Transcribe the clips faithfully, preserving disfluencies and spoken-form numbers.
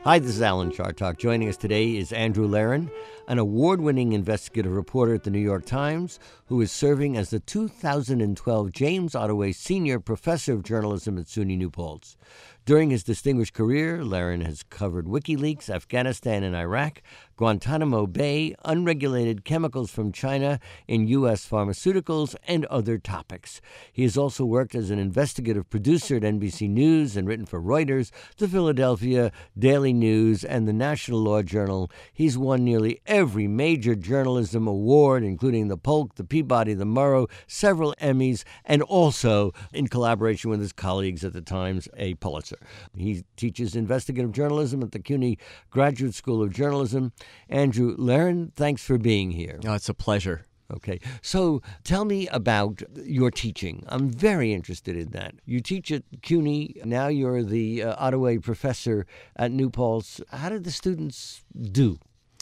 Hi, this is Alan Chartock. Joining us today is Andrew Lehren, an award-winning investigative reporter at the New York Times, who is serving as the two thousand twelve James Ottaway Senior Professor of Journalism at SUNY New Paltz. During his distinguished career, Lehren has covered WikiLeaks, Afghanistan and Iraq, Guantanamo Bay, unregulated chemicals from China in U S pharmaceuticals, and other topics. He has also worked as an investigative producer at N B C News and written for Reuters, the Philadelphia Daily News, and the National Law Journal. He's won nearly every major journalism award, including the Polk, the Peabody, the Murrow, several Emmys, and also, in collaboration with his colleagues at the Times, a Pulitzer. He teaches investigative journalism at the CUNY Graduate School of Journalism. Andrew Lehren, thanks for being here. Oh, it's a pleasure. Okay, so tell me about your teaching. I'm very interested in that. You teach at CUNY, now you're the uh, Ottaway professor at New Paltz. How did the students do?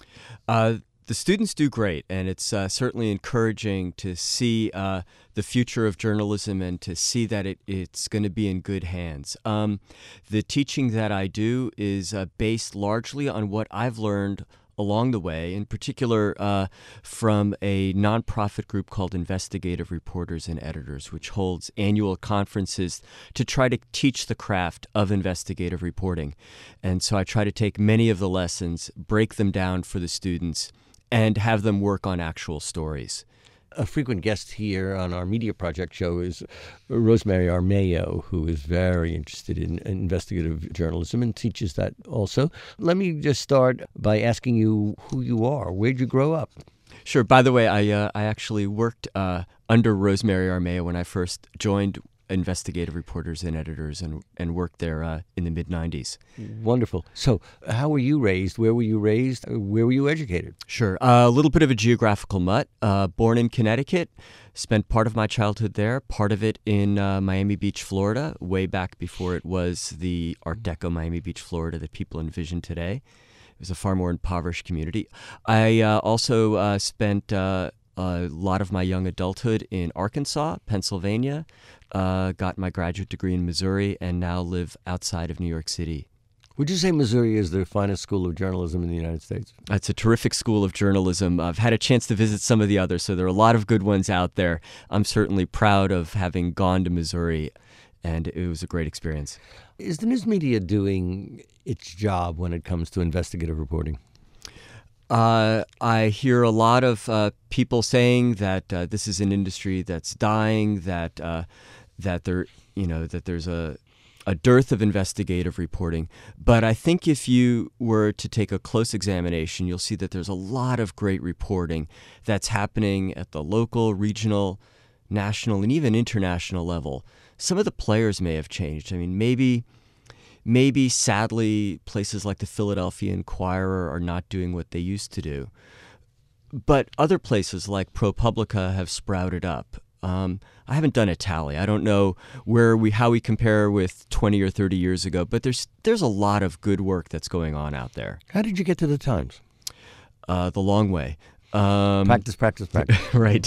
Uh, the students do great, and it's uh, certainly encouraging to see uh, the future of journalism and to see that it, it's going to be in good hands. Um, the teaching that I do is uh, based largely on what I've learned along the way, in particular uh, from a nonprofit group called Investigative Reporters and Editors, which holds annual conferences to try to teach the craft of investigative reporting. And so I try to take many of the lessons, break them down for the students, and have them work on actual stories. A frequent guest here on our Media Project show is Rosemary Armao, who is very interested in investigative journalism and teaches that also. Let me just start by asking you who you are. Where'd you grow up? Sure. By the way, I uh, I actually worked uh, under Rosemary Armao when I first joined Investigative Reporters and Editors and, and worked there uh, in the mid nineties. Wonderful. So how were you raised? Where were you raised? Where were you educated? Sure. Uh, a little bit of a geographical mutt. Uh, born in Connecticut, spent part of my childhood there, part of it in uh, Miami Beach, Florida, way back before it was the Art Deco Miami Beach, Florida that people envision today. It was a far more impoverished community. I uh, also uh, spent uh, a lot of my young adulthood in Arkansas, Pennsylvania, uh, got my graduate degree in Missouri, and now live outside of New York City. Would you say Missouri is the finest school of journalism in the United States? It's a terrific school of journalism. I've had a chance to visit some of the others, so there are a lot of good ones out there. I'm certainly proud of having gone to Missouri, and it was a great experience. Is the news media doing its job when it comes to investigative reporting? Uh, I hear a lot of uh, people saying that uh, this is an industry that's dying, that uh, that there, you know, that there's a a dearth of investigative reporting. But I think if you were to take a close examination, you'll see that there's a lot of great reporting that's happening at the local, regional, national, and even international level. Some of the players may have changed. I mean, maybe. Maybe, sadly, places like the Philadelphia Inquirer are not doing what they used to do. But other places like ProPublica have sprouted up. Um, I haven't done a tally. I don't know where we how we compare with twenty or thirty years ago, but there's there's a lot of good work that's going on out there. How did you get to the Times? Uh, the long way. Um, practice, practice, practice. Right.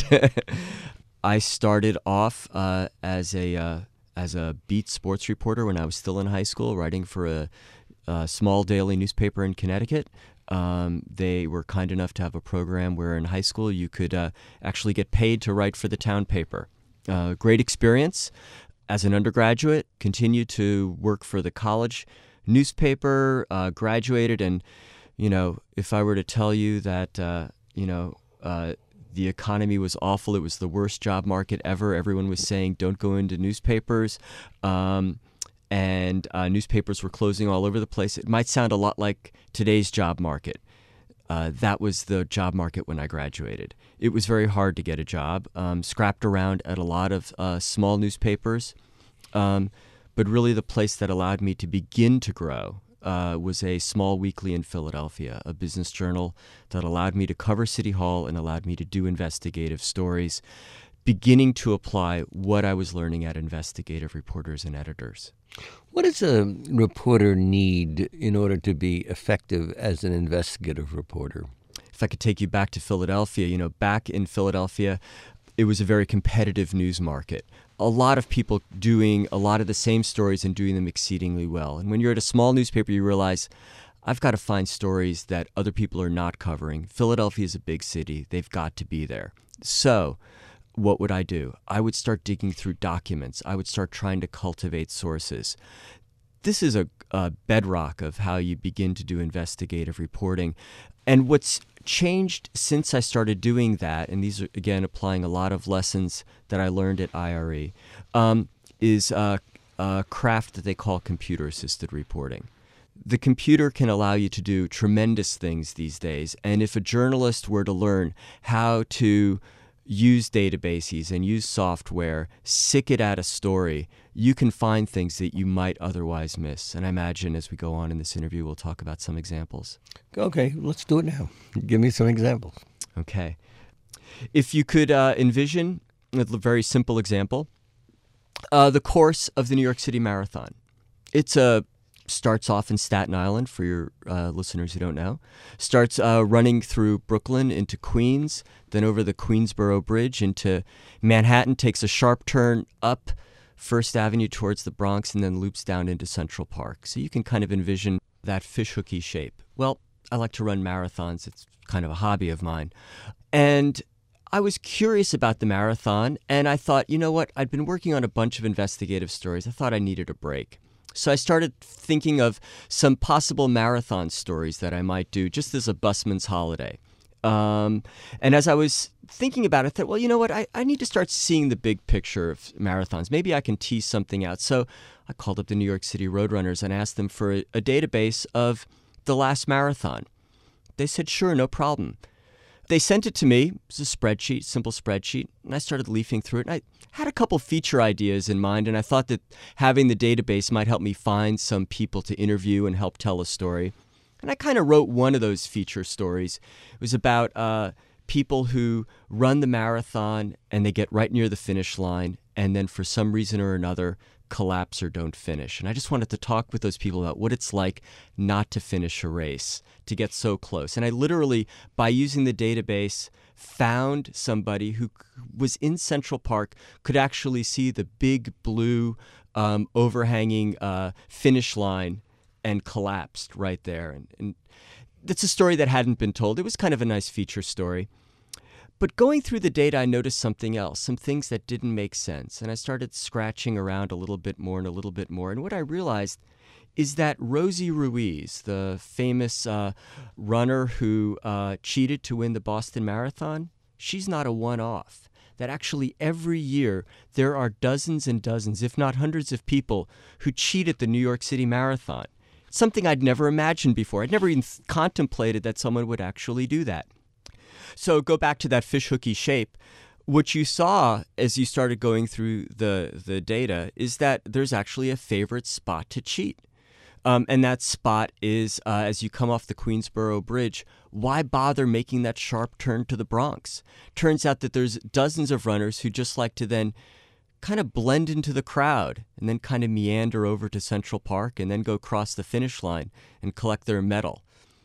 I started off uh, as a... Uh, as a beat sports reporter when I was still in high school, writing for a, a small daily newspaper in Connecticut. Um, they were kind enough to have a program where in high school you could uh, actually get paid to write for the town paper. Uh, great experience. As an undergraduate, continued to work for the college newspaper, uh, graduated, and, you know, if I were to tell you that, uh, you know, uh, the economy was awful. It was the worst job market ever. Everyone was saying, don't go into newspapers. Um, and uh, newspapers were closing all over the place. It might sound a lot like today's job market. Uh, that was the job market when I graduated. It was very hard to get a job. Um, scrapped around at a lot of uh, small newspapers. Um, but really the place that allowed me to begin to grow Uh, was a small weekly in Philadelphia, a business journal that allowed me to cover City Hall and allowed me to do investigative stories, beginning to apply what I was learning at Investigative Reporters and Editors. What does a reporter need in order to be effective as an investigative reporter? If I could take you back to Philadelphia, you know, back in Philadelphia, it was a very competitive news market. A lot of people doing a lot of the same stories and doing them exceedingly well. And when you're at a small newspaper, you realize I've got to find stories that other people are not covering. Philadelphia is a big city. They've got to be there. So what would I do? I would start digging through documents. I would start trying to cultivate sources. This is a, a bedrock of how you begin to do investigative reporting. And what's changed since I started doing that, and these are, again, applying a lot of lessons that I learned at I R E, um, is uh, a craft that they call computer-assisted reporting. The computer can allow you to do tremendous things these days. And if a journalist were to learn how to use databases and use software, sick it at a story, you can find things that you might otherwise miss. And I imagine as we go on in this interview, we'll talk about some examples. Okay, let's do it now. Give me some examples. Okay. If you could uh, envision a very simple example, uh, the course of the New York City Marathon. It's a starts off in Staten Island, for your uh, listeners who don't know. Starts uh, running through Brooklyn into Queens, then over the Queensboro Bridge into Manhattan, takes a sharp turn up First Avenue towards the Bronx, and then loops down into Central Park. So you can kind of envision that fishhooky shape. Well, I like to run marathons. It's kind of a hobby of mine. And I was curious about the marathon, and I thought, you know what? I'd been working on a bunch of investigative stories. I thought I needed a break. So I started thinking of some possible marathon stories that I might do just as a busman's holiday. Um, and as I was thinking about it, I thought, well, you know what? I, I need to start seeing the big picture of marathons. Maybe I can tease something out. So I called up the New York City Roadrunners and asked them for a, a database of the last marathon. They said, sure, no problem. They sent it to me. It was a spreadsheet, simple spreadsheet, and I started leafing through it. And I had a couple feature ideas in mind, and I thought that having the database might help me find some people to interview and help tell a story. And I kind of wrote one of those feature stories. It was about uh, people who run the marathon, and they get right near the finish line, and then for some reason or another, collapse or don't finish. And I just wanted to talk with those people about what it's like not to finish a race, to get so close. And I literally, by using the database, found somebody who was in Central Park, could actually see the big blue um, overhanging uh, finish line and collapsed right there. And, and that's a story that hadn't been told. It was kind of a nice feature story. But going through the data, I noticed something else, some things that didn't make sense. And I started scratching around a little bit more and a little bit more. And what I realized is that Rosie Ruiz, the famous uh, runner who uh, cheated to win the Boston Marathon, she's not a one-off. That actually every year there are dozens and dozens, if not hundreds of people who cheat at the New York City Marathon. Something I'd never imagined before. I'd never even contemplated that someone would actually do that. So go back to that fishhooky shape. What you saw as you started going through the, the data is that there's actually a favorite spot to cheat. Um, and that spot is uh, as you come off the Queensboro Bridge, why bother making that sharp turn to the Bronx? Turns out that there's dozens of runners who just like to then kind of blend into the crowd and then kind of meander over to Central Park and then go across the finish line and collect their medal.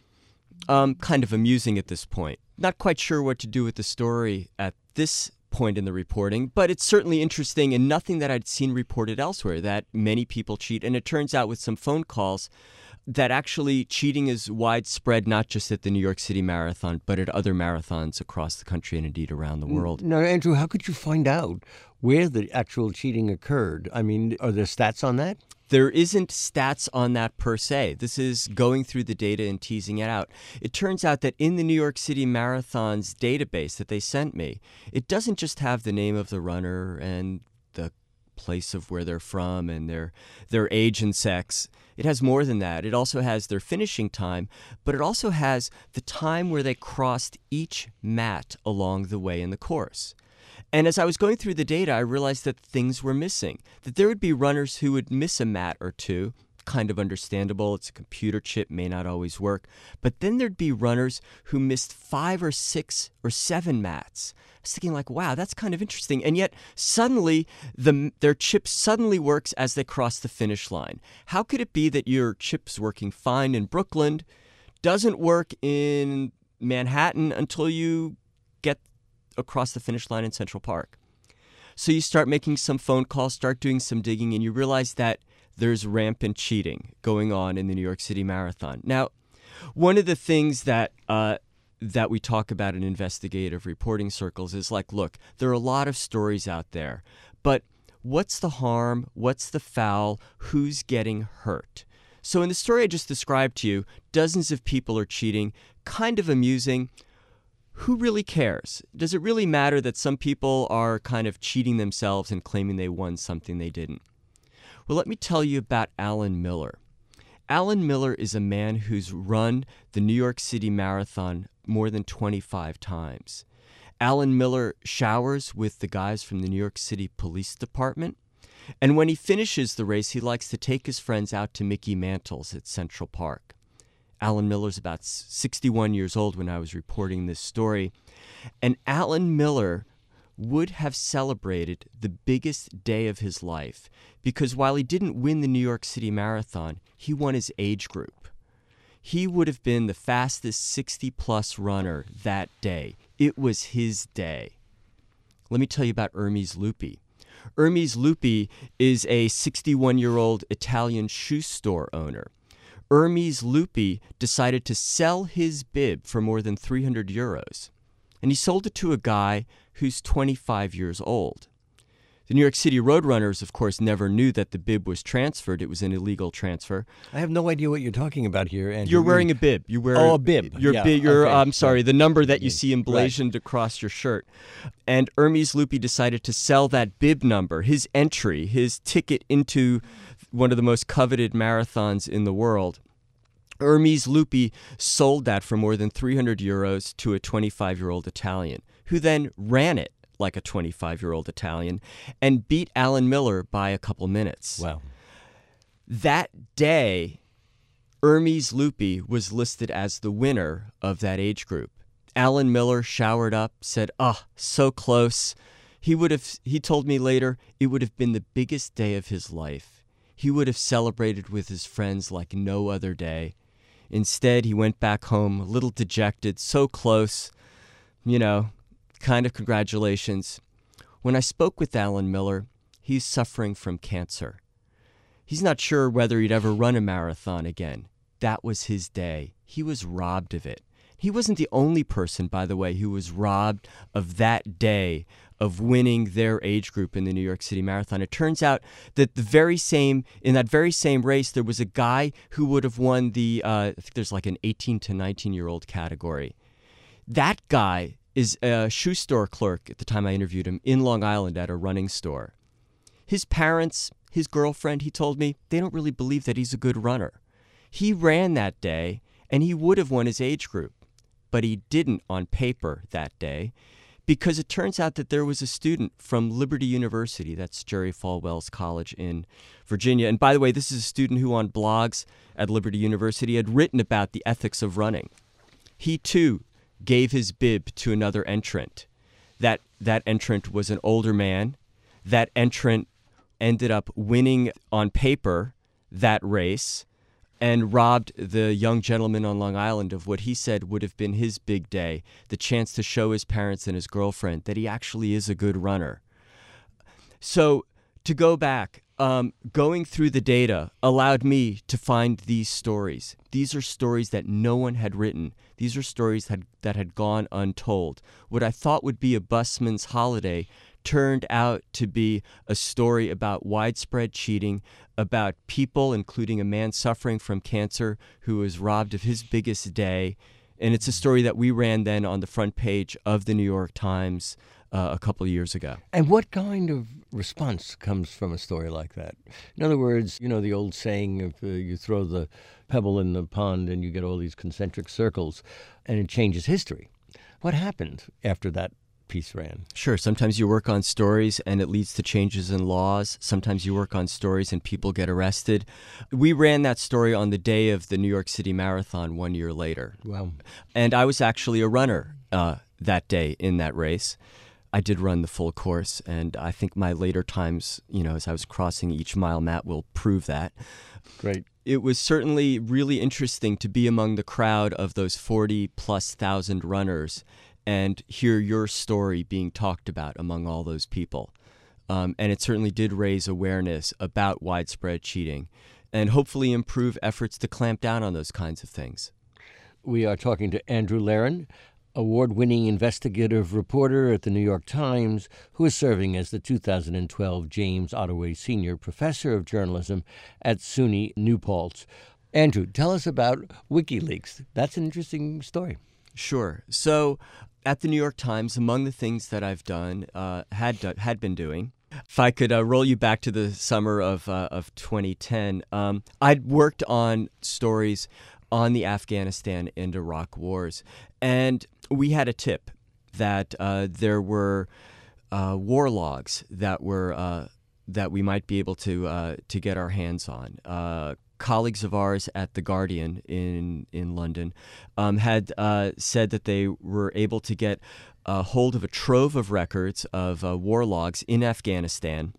Um, kind of amusing at this point. Not quite sure what to do with the story at this point in the reporting, but it's certainly interesting and nothing that I'd seen reported elsewhere, that many people cheat. And it turns out with some phone calls that actually cheating is widespread, not just at the New York City Marathon, but at other marathons across the country and indeed around the world. Now, Andrew, how could you find out where the actual cheating occurred? I mean, are there stats on that? There isn't stats on that per se. This is going through the data and teasing it out. It turns out that in the New York City Marathon's database that they sent me, it doesn't just have the name of the runner and the place of where they're from and their their age and sex. It has more than that. It also has their finishing time, but it also has the time where they crossed each mat along the way in the course. And as I was going through the data, I realized that things were missing, that there would be runners who would miss a mat or two, kind of understandable. It's a computer chip, may not always work. But then there'd be runners who missed five or six or seven mats. I was thinking like, wow, that's kind of interesting. And yet suddenly the, their chip suddenly works as they cross the finish line. How could it be that your chip's working fine in Brooklyn, doesn't work in Manhattan until you get across the finish line in Central Park? So you start making some phone calls, start doing some digging, and you realize that there's rampant cheating going on in the New York City Marathon. Now, One of the things that uh, that we talk about in investigative reporting circles is like, look, there are a lot of stories out there, but what's the harm? What's the foul? Who's getting hurt? So in the story I just described to you, dozens of people are cheating, kind of amusing. Who really cares? Does it really matter that some people are kind of cheating themselves and claiming they won something they didn't? Well, let me tell you about Alan Miller. Alan Miller is a man who's run the New York City Marathon more than twenty-five times. Alan Miller showers with the guys from the New York City Police Department. And when he finishes the race, he likes to take his friends out to Mickey Mantle's at Central Park. Alan Miller's about sixty-one years old when I was reporting this story. And Alan Miller would have celebrated the biggest day of his life because while he didn't win the New York City Marathon, he won his age group. He would have been the fastest sixty-plus runner that day. It was his day. Let me tell you about Hermes Lupi. Hermes Lupi is a sixty-one-year-old Italian shoe store owner. Hermes Lupi decided to sell his bib for more than three hundred euros. And he sold it to a guy who's twenty-five years old. The New York City Roadrunners, of course, never knew that the bib was transferred. It was an illegal transfer. I have no idea what you're talking about here. And you're wearing a bib. You wear oh, a bib. Your yeah. bib. Your, okay. I'm sorry, yeah. the number that you see emblazoned right. across your shirt. And Hermes Lupi decided to sell that bib number, his entry, his ticket into one of the most coveted marathons in the world. Hermes Lupi sold that for more than three hundred euros to a twenty-five-year-old Italian, who then ran it like a twenty-five-year-old Italian and beat Alan Miller by a couple minutes. Wow. That day, Hermes Lupi was listed as the winner of that age group. Alan Miller showered up, said, "Ah, oh, so close." He would have, he told me later, it would have been the biggest day of his life. He would have celebrated with his friends like no other day. Instead, he went back home a little dejected, so close, you know, kind of congratulations. When I spoke with Alan Miller, he's suffering from cancer. He's not sure whether he'd ever run a marathon again. That was his day. He was robbed of it. He wasn't the only person, by the way, who was robbed of that day of winning their age group in the New York City Marathon. It turns out that the very same in that very same race, there was a guy who would have won the, uh, I think there's like an eighteen to nineteen-year-old category. That guy is a shoe store clerk at the time I interviewed him in Long Island at a running store. His parents, his girlfriend, he told me, they don't really believe that he's a good runner. He ran that day, and he would have won his age group. But he didn't on paper that day because it turns out that there was a student from Liberty University, that's Jerry Falwell's college in Virginia. And by the way, this is a student who on blogs at Liberty University had written about the ethics of running. He too gave his bib to another entrant. That, that entrant was an older man. That entrant ended up winning on paper that race and robbed the young gentleman on Long Island of what he said would have been his big day, the chance to show his parents and his girlfriend that he actually is a good runner. So to go back, um, going through the data allowed me to find these stories. These are stories that no one had written. These are stories that, that had gone untold. What I thought would be a busman's holiday turned out to be a story about widespread cheating, about people, including a man suffering from cancer who was robbed of his biggest day. And it's a story that we ran then on the front page of the New York Times uh, a couple of years ago. And what kind of response comes from a story like that? In other words, you know the old saying, if uh, you throw the pebble in the pond and you get all these concentric circles, and it changes history. What happened after that piece ran? Sure. Sometimes you work on stories and it leads to changes in laws. Sometimes you work on stories and people get arrested. We ran that story on the day of the New York City Marathon one year later. Wow. And I was actually a runner uh, that day in that race. I did run the full course, and I think my later times, you know, as I was crossing each mile mat will prove that. Great. It was certainly really interesting to be among the crowd of those forty plus thousand runners and hear your story being talked about among all those people. Um, and it certainly did raise awareness about widespread cheating and hopefully improve efforts to clamp down on those kinds of things. We are talking to Andrew Lehren, award-winning investigative reporter at the New York Times, who is serving as the two thousand twelve James Ottaway Senior Professor of Journalism at SUNY New Paltz. Andrew, tell us about WikiLeaks. That's an interesting story. Sure. So at the New York Times, among the things that I've done, uh, had done, had been doing, if I could uh, roll you back to the summer of uh, of twenty ten, um, I'd worked on stories on the Afghanistan and Iraq wars, and we had a tip that uh, there were uh, war logs that were uh, that we might be able to uh, to get our hands on. Uh, colleagues of ours at The Guardian in in London um, had uh, said that they were able to get a hold of a trove of records of uh, war logs in Afghanistan,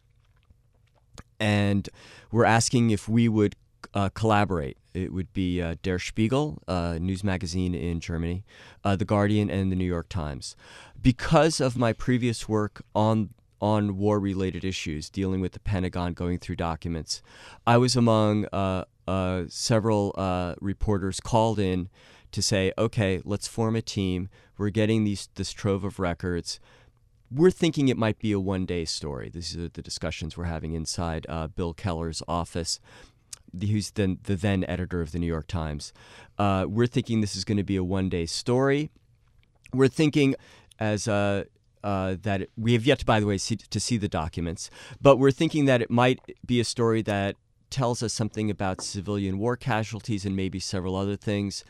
and were asking if we would uh, collaborate. It would be uh, Der Spiegel, a news magazine in Germany, uh, The Guardian, and The New York Times. Because of my previous work on on war-related issues, dealing with the Pentagon, going through documents, I was among uh, uh, several uh, reporters called in to say, okay, let's form a team. We're getting these this trove of records. We're thinking it might be a one-day story. These are the discussions we're having inside uh, Bill Keller's office, who's the, the then editor of the New York Times. Uh, we're thinking this is going to be a one-day story. We're thinking as uh, uh, that it, we have yet to, by the way, see, to see the documents, but we're thinking that it might be a story that tells us something about civilian war casualties and maybe several other things.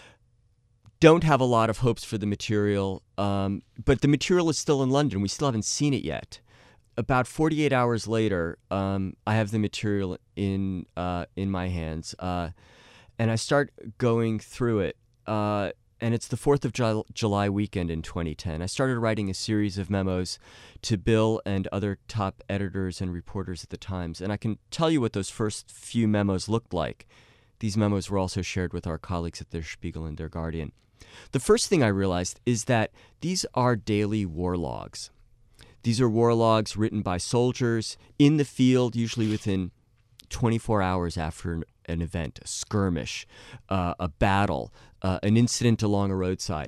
Don't have a lot of hopes for the material, um, but the material is still in London. We still haven't seen it yet. About forty-eight hours later, um, I have the material in uh, in my hands, uh, and I start going through it. Uh, and it's the fourth of July weekend in twenty ten. I started writing a series of memos to Bill and other top editors and reporters at the Times, and I can tell you what those first few memos looked like. These memos were also shared with our colleagues at Der Spiegel and Der Guardian. The first thing I realized is that these are daily war logs. These are war logs written by soldiers in the field, usually within twenty-four hours after an, an event, a skirmish, uh, a battle, uh, an incident along a roadside.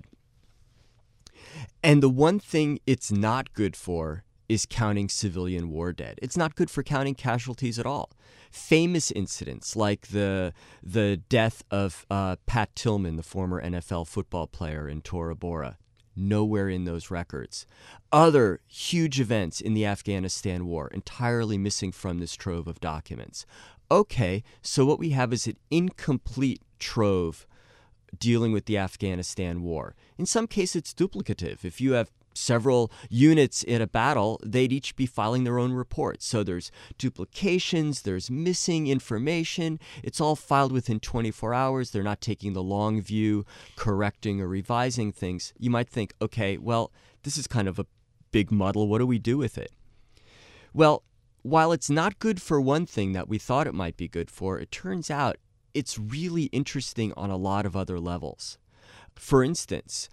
And the one thing it's not good for is counting civilian war dead. It's not good for counting casualties at all. Famous incidents like the the death of uh, Pat Tillman, the former N F L football player in Tora Bora, nowhere in those records. Other huge events in the Afghanistan war, entirely missing from this trove of documents. Okay, so what we have is an incomplete trove dealing with the Afghanistan war. In some cases, it's duplicative. If you have several units in a battle, they'd each be filing their own reports. So there's duplications, there's missing information. It's all filed within twenty-four hours. They're not taking the long view, correcting or revising things. You might think, okay, well, this is kind of a big muddle. What do we do with it? Well, while it's not good for one thing that we thought it might be good for, it turns out it's really interesting on a lot of other levels. For instance,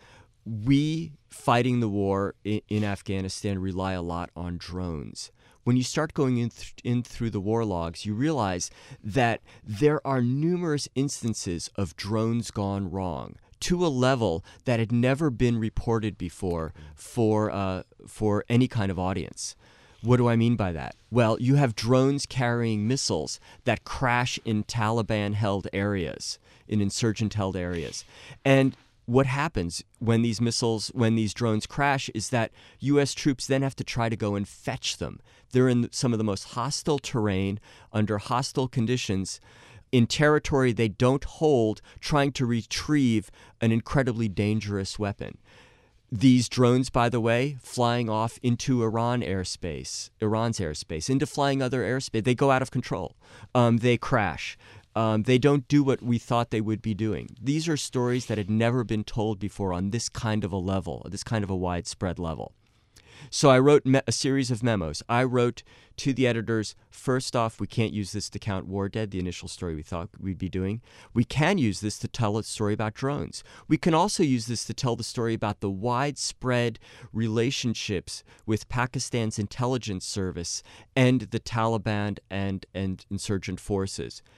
we fighting the war in, in Afghanistan rely a lot on drones. When you start going in, th- in through the war logs, you realize that there are numerous instances of drones gone wrong to a level that had never been reported before for uh, for any kind of audience. What do I mean by that? Well, you have drones carrying missiles that crash in Taliban-held areas, in insurgent-held areas. And what happens when these missiles, when these drones crash, is that U S troops then have to try to go and fetch them. They're in some of the most hostile terrain, under hostile conditions, in territory they don't hold, trying to retrieve an incredibly dangerous weapon. These drones, by the way, flying off into Iran airspace, Iran's airspace, into flying other airspace, they go out of control. Um, they crash. Um, they don't do what we thought they would be doing. These are stories that had never been told before on this kind of a level, this kind of a widespread level. So I wrote me- a series of memos. I wrote to the editors, first off, we can't use this to count war dead, the initial story we thought we'd be doing. We can use this to tell a story about drones. We can also use this to tell the story about the widespread relationships with Pakistan's intelligence service and the Taliban and, and insurgent forces.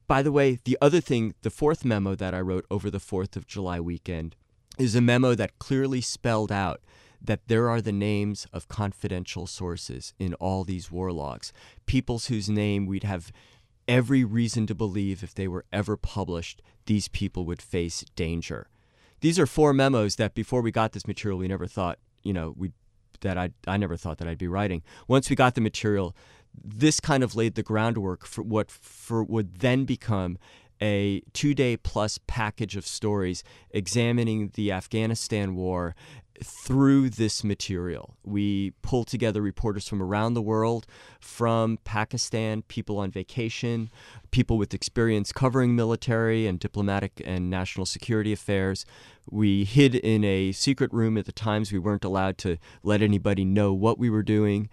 by the way, the other thing, the fourth memo that I wrote over the fourth of July weekend is a memo that clearly spelled out that there are the names of confidential sources in all these war logs, peoples whose name we'd have every reason to believe if they were ever published, these people would face danger. These are four memos that before we got this material, we never thought, you know, we that I I never thought that I'd be writing. Once we got the material, this kind of laid the groundwork for what for would then become a two-day plus package of stories examining the Afghanistan war through this material. We pulled together reporters from around the world, from Pakistan, people on vacation, people with experience covering military and diplomatic and national security affairs. We hid in a secret room at the times. We weren't allowed to let anybody know what we were doing.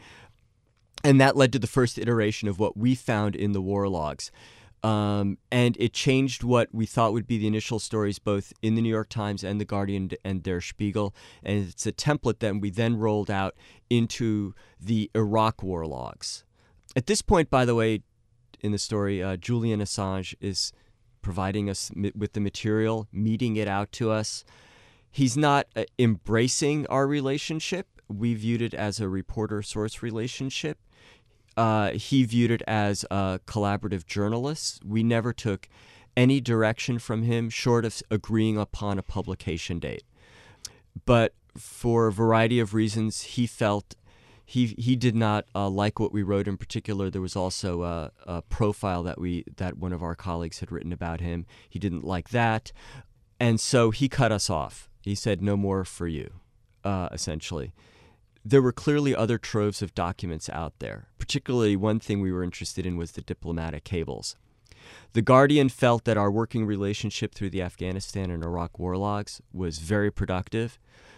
And that led to the first iteration of what we found in the war logs. Um, and it changed what we thought would be the initial stories, both in the New York Times and the Guardian and Der Spiegel. And it's a template that we then rolled out into the Iraq war logs. At this point, by the way, in the story, uh, Julian Assange is providing us mi- with the material, meeting it out to us. He's not uh, embracing our relationship. We viewed it as a reporter-source relationship. Uh, he viewed it as a collaborative journalist. We never took any direction from him short of agreeing upon a publication date. But for a variety of reasons, he felt he he did not uh, like what we wrote. In particular, there was also a, a profile that we that one of our colleagues had written about him. He didn't like that, and so he cut us off. He said, "No more for you," uh, essentially. There were clearly other troves of documents out there. Particularly, one thing we were interested in was the diplomatic cables. The Guardian felt that our working relationship through the Afghanistan and Iraq war logs was very productive.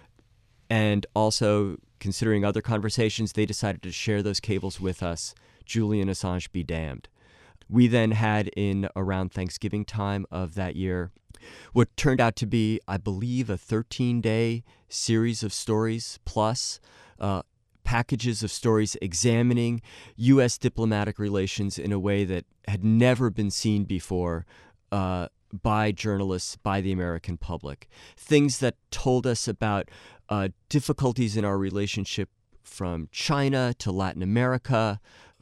And also, considering other conversations, they decided to share those cables with us. Julian Assange be damned. We then had, in around Thanksgiving time of that year, what turned out to be, I believe, a thirteen-day series of stories plus uh, packages of stories examining U S diplomatic relations in a way that had never been seen before uh, by journalists, by the American public. Things that told us about uh, difficulties in our relationship from China to Latin America,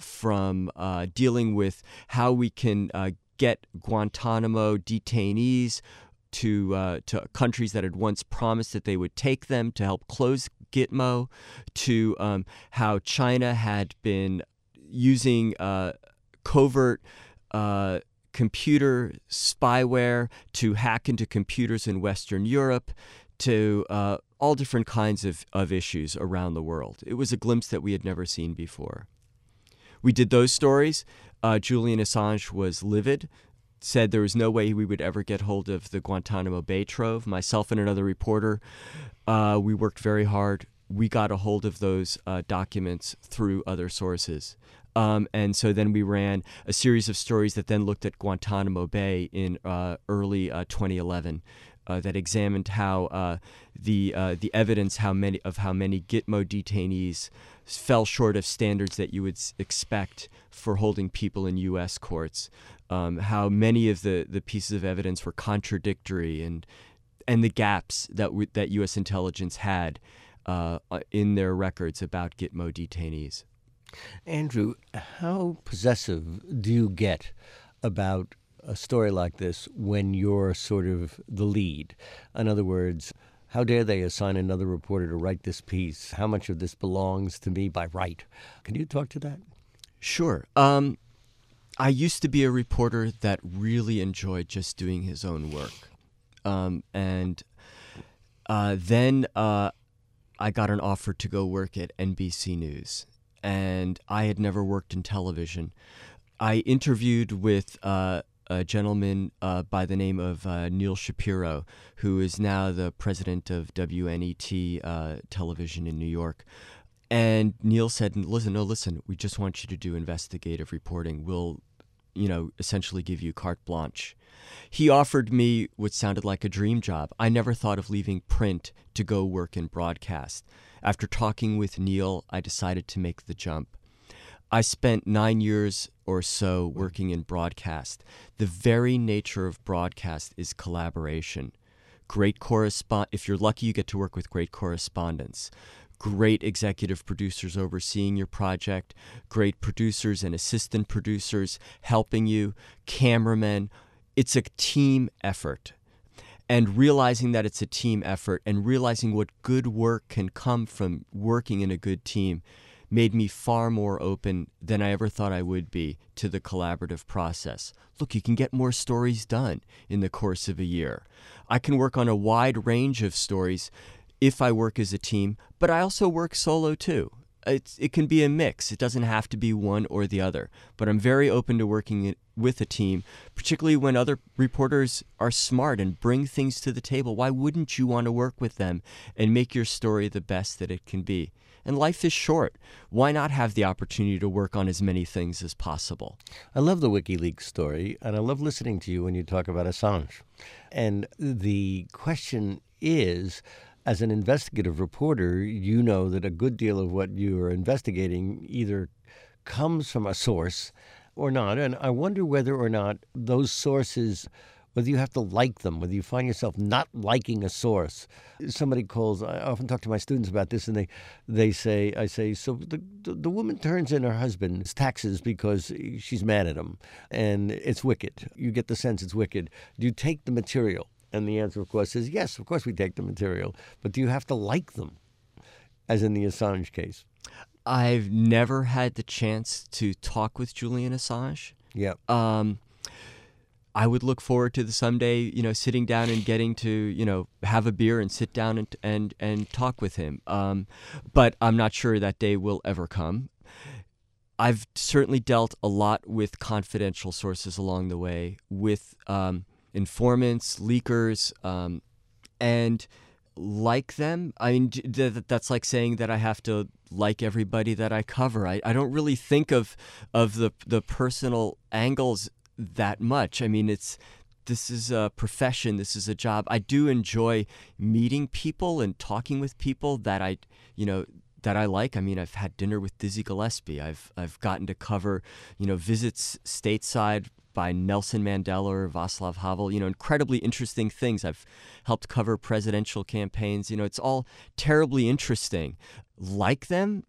from uh, dealing with how we can uh, get Guantanamo detainees to uh, to countries that had once promised that they would take them to help close Gitmo, to um, how China had been using uh, covert uh, computer spyware to hack into computers in Western Europe, to uh, all different kinds of, of issues around the world. It was a glimpse that we had never seen before. We did those stories. Uh, Julian Assange was livid, said there was no way we would ever get hold of the Guantanamo Bay trove. Myself and another reporter, uh, we worked very hard. We got a hold of those uh, documents through other sources. Um, and so then we ran a series of stories that then looked at Guantanamo Bay in uh, early uh, twenty eleven. Uh, that examined how uh, the uh, the evidence how many of how many Gitmo detainees fell short of standards that you would s- expect for holding people in U S courts. Um, how many of the, the pieces of evidence were contradictory, and and the gaps that w- that U S intelligence had uh, in their records about Gitmo detainees. Andrew, how possessive do you get about a story like this when you're sort of the lead? In other words, how dare they assign another reporter to write this piece? How much of this belongs to me by right? Can you talk to that? Sure. Um, I used to be a reporter that really enjoyed just doing his own work. Um, and uh, then uh, I got an offer to go work at N B C News. And I had never worked in television. I interviewed with uh, a gentleman uh, by the name of uh, Neil Shapiro, who is now the president of W N E T uh, television in New York. And Neil said, listen, no, listen, we just want you to do investigative reporting. We'll, you know, essentially give you carte blanche. He offered me what sounded like a dream job. I never thought of leaving print to go work in broadcast. After talking with Neil, I decided to make the jump. I spent nine years or so working in broadcast. The very nature of broadcast is collaboration. Great correspond. If you're lucky, you get to work with great correspondents. Great executive producers overseeing your project. Great producers and assistant producers helping you. Cameramen. It's a team effort. And realizing that it's a team effort and realizing what good work can come from working in a good team made me far more open than I ever thought I would be to the collaborative process. Look, you can get more stories done in the course of a year. I can work on a wide range of stories if I work as a team, but I also work solo too. It's, it can be a mix. It doesn't have to be one or the other. But I'm very open to working with a team, particularly when other reporters are smart and bring things to the table. Why wouldn't you want to work with them and make your story the best that it can be? And life is short. Why not have the opportunity to work on as many things as possible? I love the WikiLeaks story, and I love listening to you when you talk about Assange. And the question is, as an investigative reporter, you know that a good deal of what you are investigating either comes from a source or not. And I wonder whether or not those sources, whether you have to like them, whether you find yourself not liking a source. Somebody calls, I often talk to my students about this, and they they say, I say, so the, the, the woman turns in her husband's taxes because she's mad at him, and it's wicked. You get the sense it's wicked. Do you take the material? And the answer, of course, is yes, of course we take the material. But do you have to like them, as in the Assange case? I've never had the chance to talk with Julian Assange. Yeah. Um, I would look forward to the someday, you know, sitting down and getting to, you know, have a beer and sit down and and, and talk with him. Um, but I'm not sure that day will ever come. I've certainly dealt a lot with confidential sources along the way, with um, informants, leakers, um, and like them. I mean, th- that's like saying that I have to like everybody that I cover. I, I don't really think of of the the personal angles that much. I mean, it's this is a profession. This is a job. I do enjoy meeting people and talking with people that I, you know, that I like. I mean, I've had dinner with Dizzy Gillespie. I've I've gotten to cover, you know, visits stateside by Nelson Mandela or Václav Havel, you know, incredibly interesting things. I've helped cover presidential campaigns. You know, it's all terribly interesting. Like them,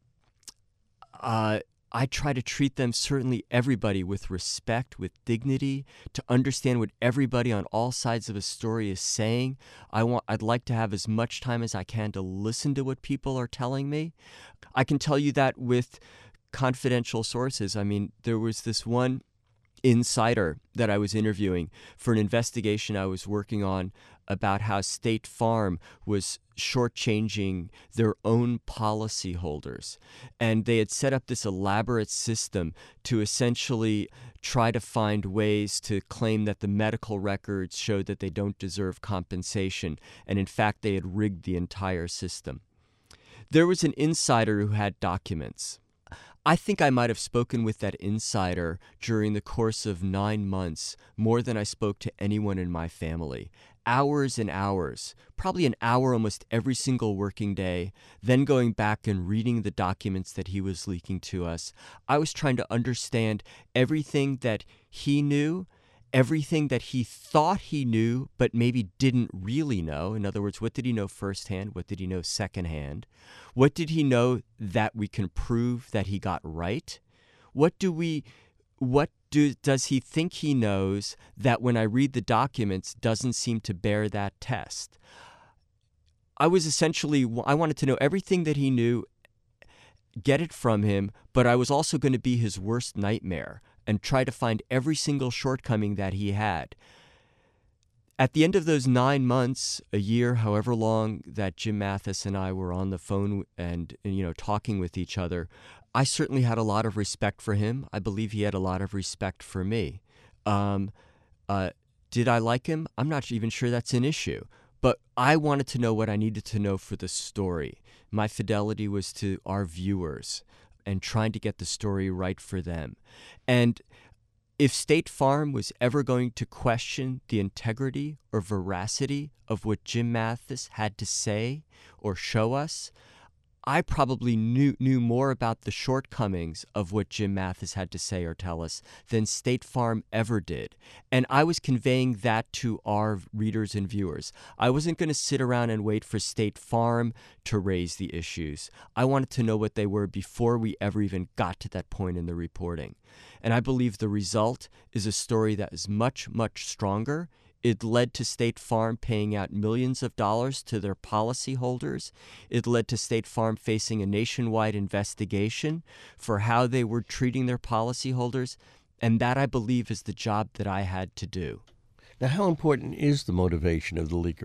uh, I try to treat them, certainly everybody, with respect, with dignity, to understand what everybody on all sides of a story is saying. I want, I'd like to have as much time as I can to listen to what people are telling me. I can tell you that with confidential sources. I mean, there was this one insider that I was interviewing for an investigation I was working on about how State Farm was shortchanging their own policyholders. And they had set up this elaborate system to essentially try to find ways to claim that the medical records showed that they don't deserve compensation. And in fact, they had rigged the entire system. There was an insider who had documents. I think I might have spoken with that insider during the course of nine months more than I spoke to anyone in my family. Hours and hours, probably an hour almost every single working day, then going back and reading the documents that he was leaking to us. I was trying to understand everything that he knew, everything that he thought he knew, but maybe didn't really know. In other words, what did he know firsthand? What did he know secondhand? What did he know that we can prove that he got right? What do we, what do, does he think he knows that when I read the documents doesn't seem to bear that test? I was essentially, I wanted to know everything that he knew, get it from him, but I was also going to be his worst nightmare and try to find every single shortcoming that he had. At the end of those nine months, a year, however long that Jim Mathis and I were on the phone and, and, you know, talking with each other, I certainly had a lot of respect for him. I believe he had a lot of respect for me. Um, uh, did I like him? I'm not even sure that's an issue. But I wanted to know what I needed to know for the story. My fidelity was to our viewers and trying to get the story right for them. And if State Farm was ever going to question the integrity or veracity of what Jim Mathis had to say or show us, I probably knew knew more about the shortcomings of what Jim Mathis had to say or tell us than State Farm ever did. And I was conveying that to our readers and viewers. I wasn't going to sit around and wait for State Farm to raise the issues. I wanted to know what they were before we ever even got to that point in the reporting. And I believe the result is a story that is much, much stronger. It led to State Farm paying out millions of dollars to their policyholders. It led to State Farm facing a nationwide investigation for how they were treating their policyholders. And that, I believe, is the job that I had to do. Now, how important is the motivation of the leaker?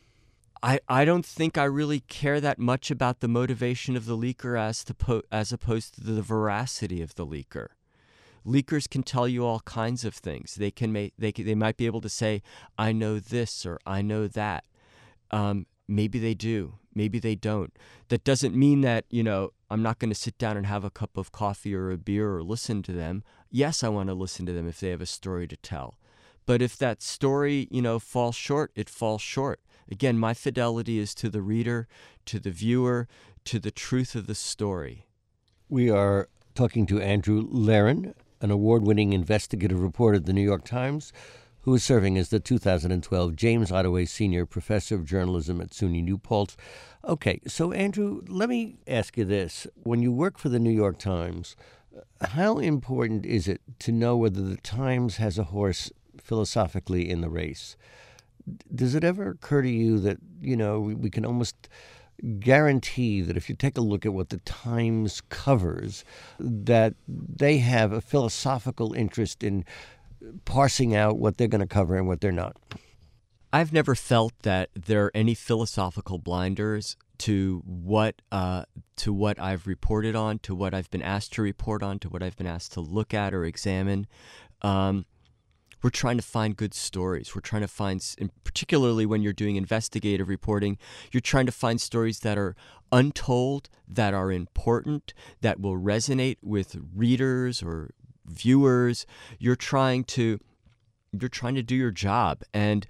I, I don't think I really care that much about the motivation of the leaker as, to po- as opposed to the veracity of the leaker. Leakers can tell you all kinds of things. They can make they they might be able to say, "I know this" or "I know that." Um, maybe they do. Maybe they don't. That doesn't mean that, you know, I'm not going to sit down and have a cup of coffee or a beer or listen to them. Yes, I want to listen to them if they have a story to tell. But if that story, you know, falls short, it falls short. Again, my fidelity is to the reader, to the viewer, to the truth of the story. We are talking to Andrew Lehren, an award-winning investigative reporter at the New York Times, who is serving as the two thousand twelve James Ottaway Senior Professor of Journalism at SUNY New Paltz. Okay, so Andrew, let me ask you this. When you work for the New York Times, how important is it to know whether the Times has a horse philosophically in the race? Does it ever occur to you that, you know, we, we can almost guarantee that if you take a look at what the Times covers, that they have a philosophical interest in parsing out what they're going to cover and what they're not? I've never felt that there are any philosophical blinders to what uh, to what I've reported on, to what I've been asked to report on, to what I've been asked to look at or examine. Um, We're trying to find good stories. We're trying to find, particularly when you're doing investigative reporting, you're trying to find stories that are untold, that are important, that will resonate with readers or viewers. You're trying to, you're trying to do your job. And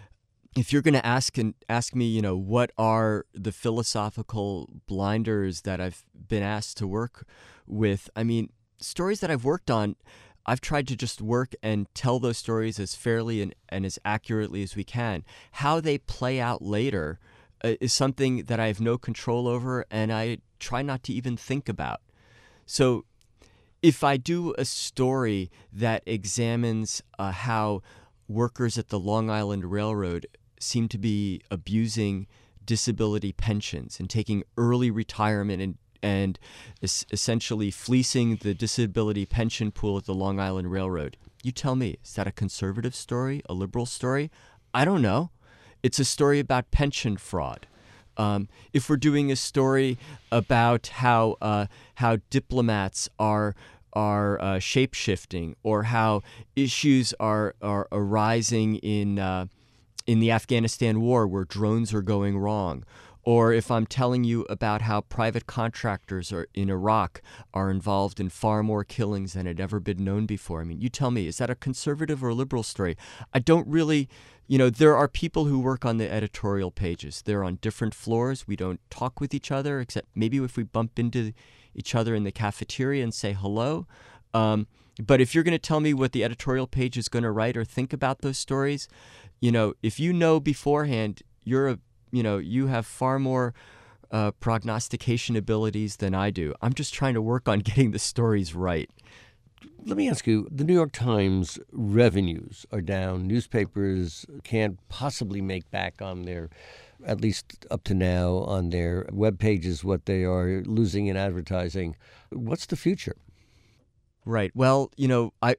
if you're going to ask and ask me, you know, what are the philosophical blinders that I've been asked to work with? I mean, stories that I've worked on, I've tried to just work and tell those stories as fairly and, and as accurately as we can. How they play out later uh, is something that I have no control over, and I try not to even think about. So if I do a story that examines uh, how workers at the Long Island Railroad seem to be abusing disability pensions and taking early retirement and and es- essentially fleecing the disability pension pool at the Long Island Railroad. You tell me, is that a conservative story, a liberal story? I don't know. It's a story about pension fraud. Um, if we're doing a story about how uh, how diplomats are are uh, shape-shifting, or how issues are are arising in uh, in the Afghanistan war where drones are going wrong, or if I'm telling you about how private contractors are in Iraq are involved in far more killings than had ever been known before. I mean, you tell me, is that a conservative or a liberal story? I don't really, you know, there are people who work on the editorial pages. They're on different floors. We don't talk with each other, except maybe if we bump into each other in the cafeteria and say hello. Um, but if you're going to tell me what the editorial page is going to write or think about those stories, you know, if you know beforehand, you're a You know, you have far more uh, prognostication abilities than I do. I'm just trying to work on getting the stories right. Let me ask you, the New York Times revenues are down. Newspapers can't possibly make back on their, at least up to now, on their web pages what they are losing in advertising. What's the future? Right. Well, you know, I...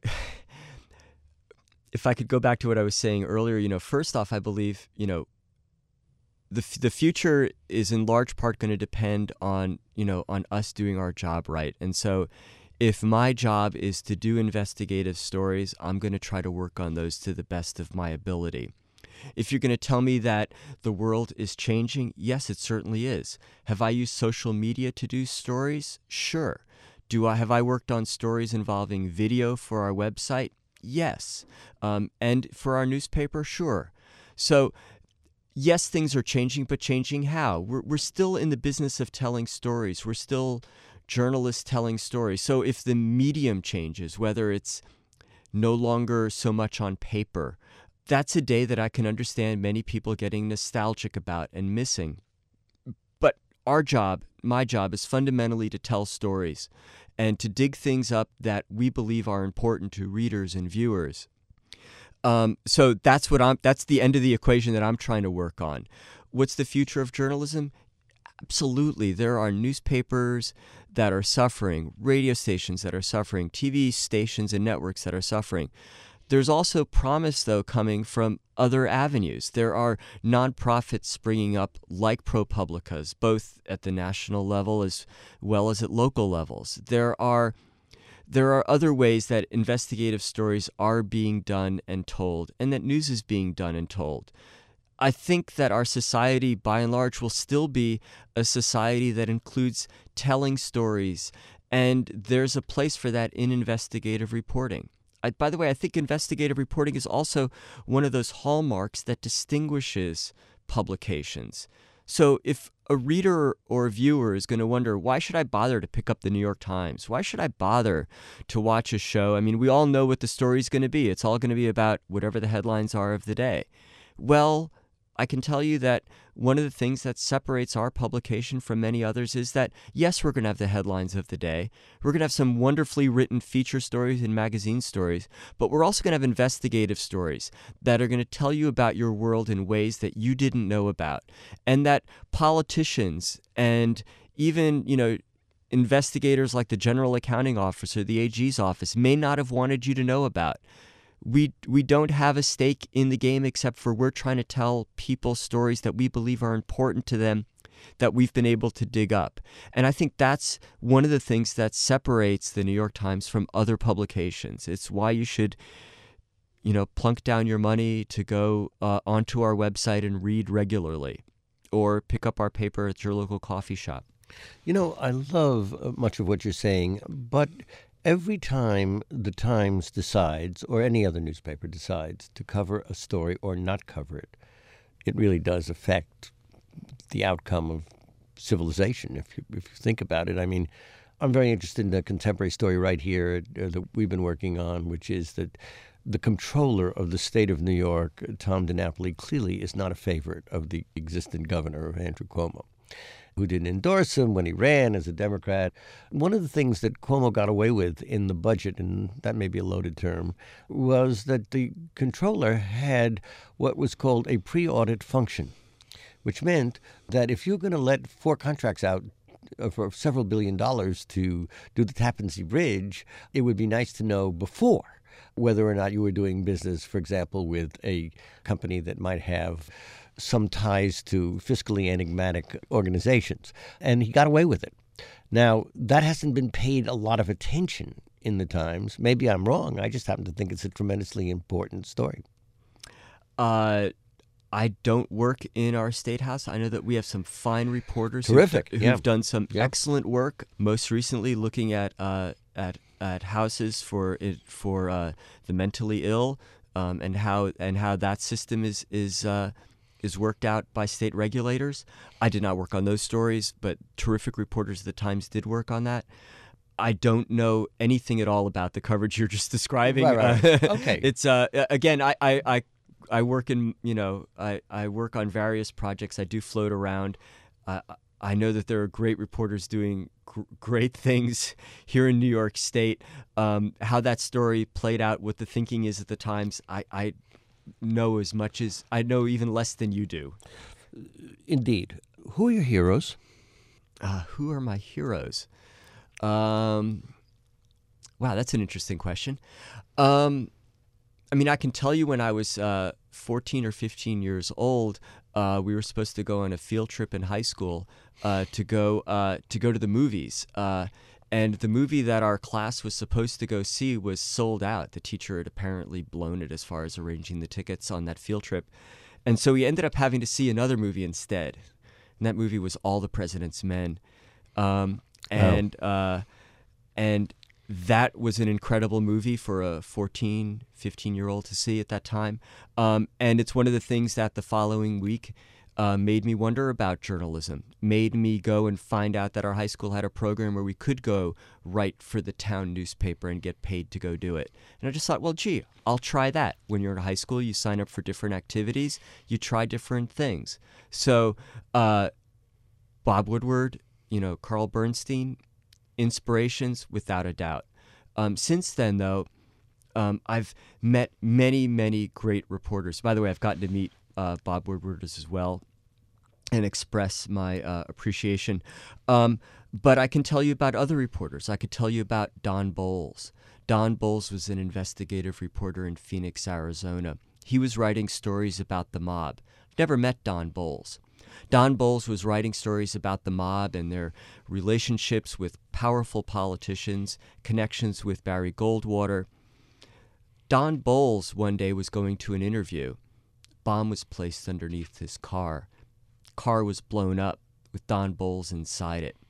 if I could go back to what I was saying earlier, you know, first off, I believe, you know, The the future is in large part going to depend on, you know, on us doing our job right. And so if my job is to do investigative stories, I'm going to try to work on those to the best of my ability. If you're going to tell me that the world is changing, yes, it certainly is. Have I used social media to do stories? Sure. Do I have I worked on stories involving video for our website? Yes. Um, and for our newspaper? Sure. So yes, things are changing, but changing how? We're, we're still in the business of telling stories. We're still journalists telling stories. So if the medium changes, whether it's no longer so much on paper, that's a day that I can understand many people getting nostalgic about and missing. But our job, my job, is fundamentally to tell stories and to dig things up that we believe are important to readers and viewers. Um, so that's what I'm. That's the end of the equation that I'm trying to work on. What's the future of journalism? Absolutely, there are newspapers that are suffering, radio stations that are suffering, T V stations and networks that are suffering. There's also promise, though, coming from other avenues. There are nonprofits springing up like ProPublica's, both at the national level as well as at local levels. There are There are other ways that investigative stories are being done and told, and that news is being done and told. I think that our society, by and large, will still be a society that includes telling stories, and there's a place for that in investigative reporting. I, by the way, I think investigative reporting is also one of those hallmarks that distinguishes publications. So if a reader or a viewer is going to wonder, why should I bother to pick up the New York Times? Why should I bother to watch a show? I mean, we all know what the story's going to be. It's all going to be about whatever the headlines are of the day. Well, I can tell you that one of the things that separates our publication from many others is that, yes, we're going to have the headlines of the day. We're going to have some wonderfully written feature stories and magazine stories, but we're also going to have investigative stories that are going to tell you about your world in ways that you didn't know about, and that politicians and even, you know, investigators like the General Accounting Officer, the A G's office, may not have wanted you to know about. We we don't have a stake in the game except for we're trying to tell people stories that we believe are important to them that we've been able to dig up. And I think that's one of the things that separates the New York Times from other publications. It's why you should, you know, plunk down your money to go uh, onto our website and read regularly, or pick up our paper at your local coffee shop. You know, I love much of what you're saying, but every time the Times decides, or any other newspaper decides, to cover a story or not cover it, it really does affect the outcome of civilization, if you, if you think about it. I mean, I'm very interested in a contemporary story right here uh, that we've been working on, which is that the comptroller of the state of New York, Tom DiNapoli, clearly is not a favorite of the existing governor, Andrew Cuomo, who didn't endorse him when he ran as a Democrat. One of the things that Cuomo got away with in the budget, and that may be a loaded term, was that the comptroller had what was called a pre-audit function, which meant that if you're going to let four contracts out for several billion dollars to do the Tappan Zee Bridge, it would be nice to know before whether or not you were doing business, for example, with a company that might have some ties to fiscally enigmatic organizations. And he got away with it. Now, that hasn't been paid a lot of attention in the Times. Maybe I'm wrong. I just happen to think it's a tremendously important story. Uh, I don't work in our State House. I know that we have some fine reporters Terrific. who've, yeah. who've done some yeah. excellent work, most recently looking at uh, at at houses for it, for uh, the mentally ill, um, and how and how that system is is uh, is worked out by state regulators. I did not work on those stories, but terrific reporters at the Times did work on that. I don't know anything at all about the coverage you're just describing. Right, right. Uh, okay. It's uh, again, I, I, I, I work in you know I, I work on various projects. I do float around. Uh, I know that there are great reporters doing gr- great things here in New York State. Um, how that story played out, what the thinking is at the Times, I, I know as much as I know, even less than you do. Indeed. Who are your heroes? Uh, who are my heroes? Um, wow, that's an interesting question. Um, I mean, I can tell you when I was uh, fourteen or fifteen years old, uh, we were supposed to go on a field trip in high school uh, to go uh, to go to the movies. Uh, and the movie that our class was supposed to go see was sold out. The teacher had apparently blown it as far as arranging the tickets on that field trip. And so we ended up having to see another movie instead. And that movie was All the President's Men. Um, and oh. uh, and that was an incredible movie for a fourteen, fifteen-year-old to see at that time. Um, and it's one of the things that the following week uh, made me wonder about journalism, made me go and find out that our high school had a program where we could go write for the town newspaper and get paid to go do it. And I just thought, well, gee, I'll try that. When you're in high school, you sign up for different activities, you try different things. So uh, Bob Woodward, you know, Carl Bernstein, inspirations without a doubt. Um, since then, though, um, I've met many, many great reporters. By the way, I've gotten to meet uh, Bob Woodward as well and express my uh, appreciation. Um, but I can tell you about other reporters. I could tell you about Don Bowles. Don Bowles was an investigative reporter in Phoenix, Arizona. He was writing stories about the mob. I've never met Don Bowles. Don Bowles was writing stories about the mob and their relationships with powerful politicians, connections with Barry Goldwater. Don Bowles one day was going to an interview. Bomb was placed underneath his car. Car was blown up with Don Bowles inside it.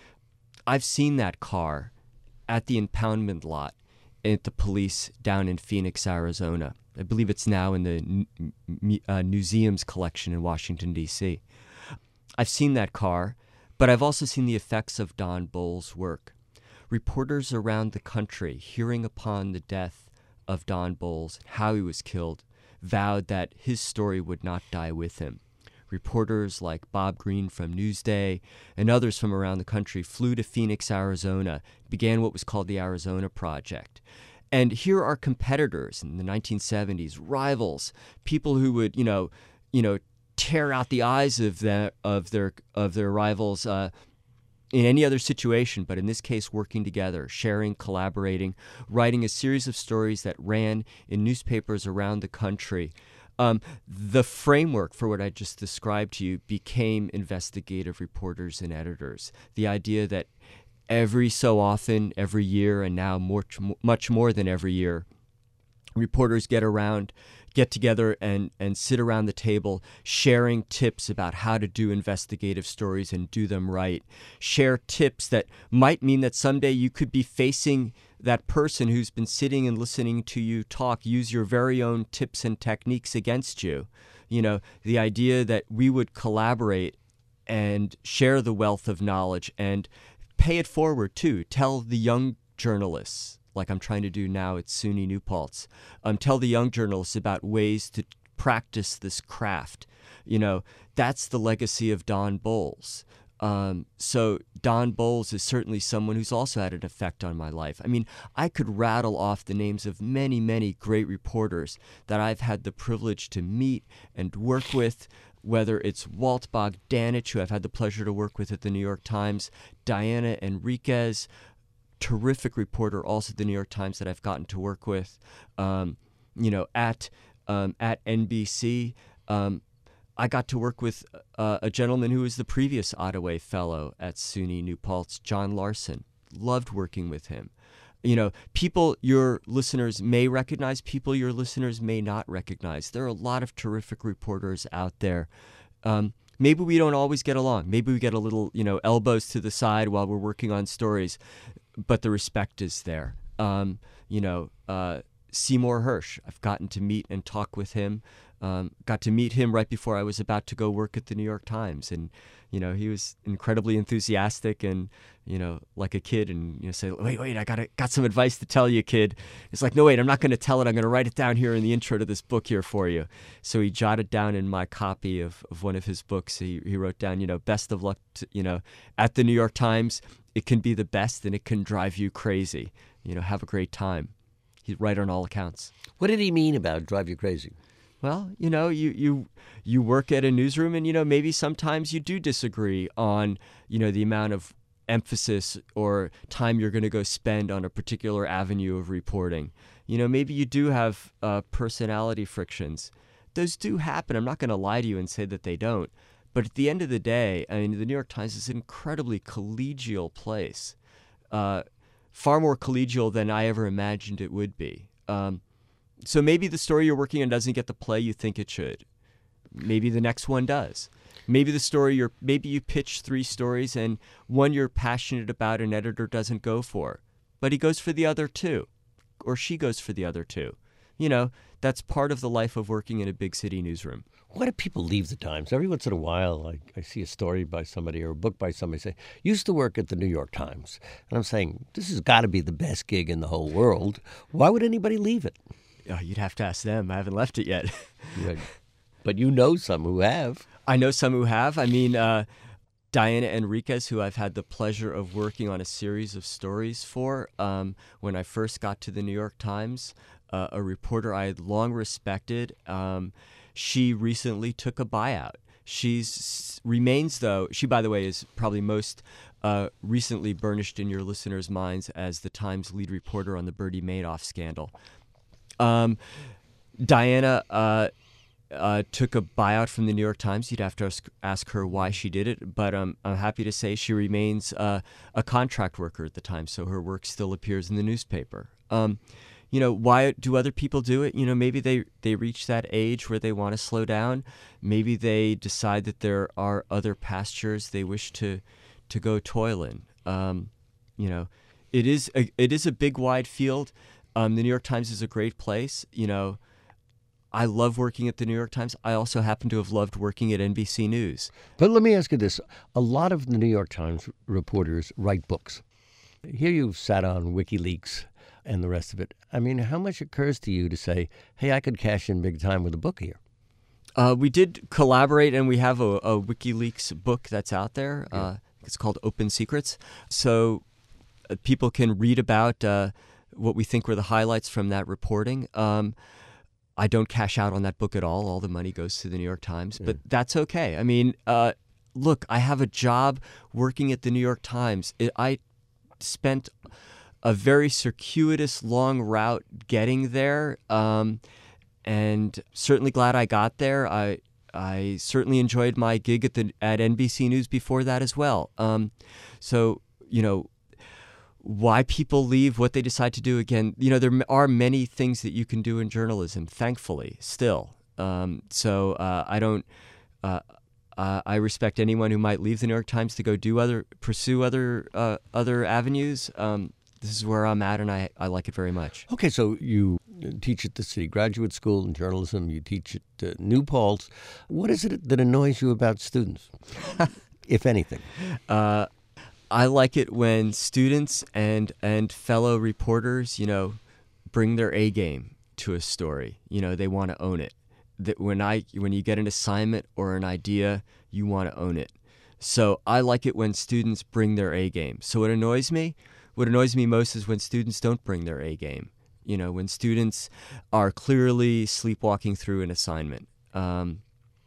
I've seen that car at the impoundment lot at the police down in Phoenix, Arizona. I believe it's now in the n- uh, museum's collection in Washington, D C I've seen that car, but I've also seen the effects of Don Bowles' work. Reporters around the country, hearing upon the death of Don Bowles, how he was killed, vowed that his story would not die with him. Reporters like Bob Green from Newsday and others from around the country flew to Phoenix, Arizona, began what was called the Arizona Project. And here are competitors in the nineteen seventies, rivals, people who would, you know, you know, tear out the eyes of their of their of their rivals uh, in any other situation, but in this case, working together, sharing, collaborating, writing a series of stories that ran in newspapers around the country. Um, the framework for what I just described to you became investigative reporters and editors. The idea that every so often, every year, and now much, much more than every year, reporters get around, get together and, and sit around the table sharing tips about how to do investigative stories and do them right. Share tips that might mean that someday you could be facing that person who's been sitting and listening to you talk. Use your very own tips and techniques against you. You know, the idea that we would collaborate and share the wealth of knowledge and pay it forward too. Tell the young journalists, like I'm trying to do now at SUNY New Paltz, um, tell the young journalists about ways to practice this craft. You know, that's the legacy of Don Bowles. Um, so Don Bowles is certainly someone who's also had an effect on my life. I mean, I could rattle off the names of many, many great reporters that I've had the privilege to meet and work with, whether it's Walt Bogdanich, who I've had the pleasure to work with at the New York Times, Diana Enriquez, terrific reporter also at the New York Times that I've gotten to work with, um, you know, at um, at N B C. Um, I got to work with uh, a gentleman who was the previous Ottaway Fellow at SUNY New Paltz, John Larson. Loved working with him. You know, people your listeners may recognize, people your listeners may not recognize. There are a lot of terrific reporters out there. Um, maybe we don't always get along. Maybe we get a little, you know, elbows to the side while we're working on stories, but the respect is there. Um, you know, uh, Seymour Hersh, I've gotten to meet and talk with him. Um, got to meet him right before I was about to go work at the New York Times, and you know he was incredibly enthusiastic and you know like a kid, and you know say, wait, wait, I got got some advice to tell you, kid. It's like, no, wait, I'm not going to tell it. I'm going to write it down here in the intro to this book here for you. So he jotted down in my copy of, of one of his books. He he wrote down, you know, best of luck, to, you know, at the New York Times. It can be the best, and it can drive you crazy. You know, have a great time. He's right on all accounts. What did he mean about drive you crazy? Well, you know, you, you you work at a newsroom and, you know, maybe sometimes you do disagree on, you know, the amount of emphasis or time you're going to go spend on a particular avenue of reporting. You know, maybe you do have uh, personality frictions. Those do happen. I'm not going to lie to you and say that they don't. But at the end of the day, I mean, the New York Times is an incredibly collegial place, uh, far more collegial than I ever imagined it would be. Um, So maybe the story you're working on doesn't get the play you think it should. Maybe the next one does. Maybe the story you're maybe you pitch three stories and one you're passionate about an editor doesn't go for. but he goes for the other two, or she goes for the other two. You know, that's part of the life of working in a big city newsroom. Why do people leave the Times? Every once in a while, I, I see a story by somebody or a book by somebody say, used to work at the New York Times. And I'm saying, this has got to be the best gig in the whole world. Why would anybody leave it? Oh, you'd have to ask them. I haven't left it yet. Yeah. But you know some who have. I know some who have. I mean, uh, Diana Enriquez, who I've had the pleasure of working on a series of stories for, um, when I first got to the New York Times, uh, a reporter I had long respected, um, she recently took a buyout. She's remains, though, she, by the way, is probably most uh, recently burnished in your listeners' minds as the Times lead reporter on the Bernie Madoff scandal. Um, Diana uh, uh, took a buyout from the New York Times. You'd have to ask, ask her why she did it, but um, I'm happy to say she remains uh, a contract worker at the Times, so her work still appears in the newspaper. Um, you know, why do other people do it? You know, maybe they, they reach that age where they want to slow down. Maybe they decide that there are other pastures they wish to to go toil in. Um, you know, it is a, it is a big, wide field. Um, the New York Times is a great place. You know, I love working at the New York Times. I also happen to have loved working at N B C News. But let me ask you this. A lot of the New York Times reporters write books. Here you've sat on WikiLeaks and the rest of it. I mean, how much occurs to you to say, hey, I could cash in big time with a book here? Uh, we did collaborate, and we have a, a WikiLeaks book that's out there. Yeah. Uh, it's called Open Secrets. So uh, people can read about uh, what we think were the highlights from that reporting. Um, I don't cash out on that book at all. All the money goes to the New York Times, yeah. But that's okay. I mean, uh, look, I have a job working at the New York Times. It, I spent a very circuitous, long route getting there, um, and certainly glad I got there. I I certainly enjoyed my gig at the at N B C News before that as well. Um, so you know, why people leave, what they decide to do, again, you know, there are many things that you can do in journalism, thankfully, still. Um, so uh, I don't. Uh, uh, I respect anyone who might leave the New York Times to go do other, pursue other uh, other avenues. Um, This is where I'm at, and I, I like it very much. Okay, so you teach at the City Graduate School in journalism. You teach at uh, New Paltz. What is it that annoys you about students, if anything? Uh, I like it when students and and fellow reporters, you know, bring their A game to a story. You know, they want to own it. That when I when you get an assignment or an idea, you want to own it. So I like it when students bring their A game. So what annoys me? What annoys me most is when students don't bring their A game. You know, when students are clearly sleepwalking through an assignment. Um,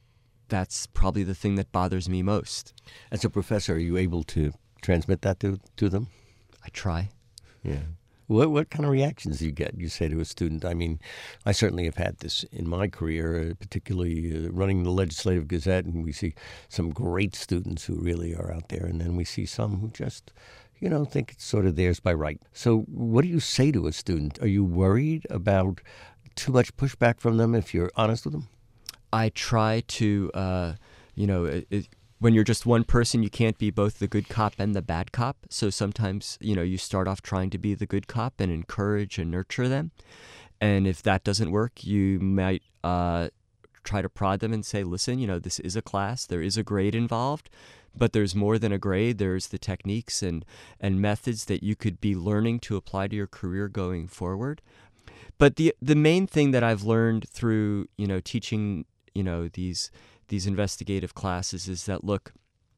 that's probably the thing that bothers me most. As a professor, are you able to transmit that to, to them? I try. Yeah. What what kind of reactions do you get? You say to a student, I mean, I certainly have had this in my career, uh, particularly uh, running the Legislative Gazette, and we see some great students who really are out there, and then we see some who just, you know, think it's sort of theirs by right. So what do you say to a student? Are you worried about too much pushback from them if you're honest with them? I try to, uh, you know, it, it, when you're just one person, you can't be both the good cop and the bad cop. So sometimes, you know, you start off trying to be the good cop and encourage and nurture them. And if that doesn't work, you might uh, try to prod them and say, listen, you know, this is a class. There is a grade involved. But there's more than a grade. There's the techniques and, and methods that you could be learning to apply to your career going forward. But the the main thing that I've learned through, you know, teaching, you know, these these investigative classes is that, look,